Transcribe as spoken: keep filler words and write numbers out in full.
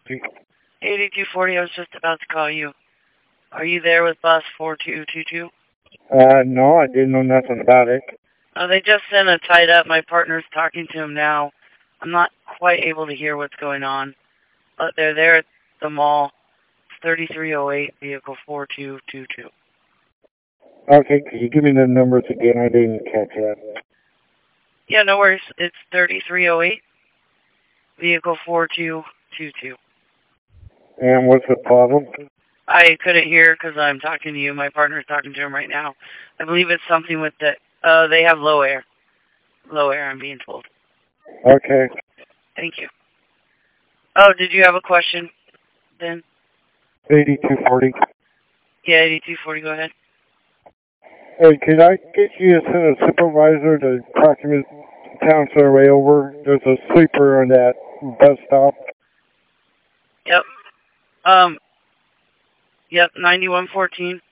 forty. eighty-two forty, I was just about to call you. Are you there with bus four two two two? Uh, no, I didn't know nothing about it. Oh, they just sent a tied up. My partner's talking to him now. I'm not quite able to hear what's going on, but they're there at the mall. It's thirty-three oh eight, vehicle four two two two. Okay, could you give me the numbers again? I didn't catch that. Yeah, no worries. It's thirty-three oh eight, vehicle four two two two. And what's the problem? I couldn't hear because I'm talking to you. My partner's talking to him right now. I believe it's something with the, uh, they have low air. Low air, I'm being told. Okay. Thank you. Oh, did you have a question then? eighty-two forty. Yeah, eighty-two forty, go ahead. Hey, could I get you to send a supervisor to Proximate Town Survey over? There's a sleeper on that bus stop. Yep. Um, yep, ninety-one fourteen.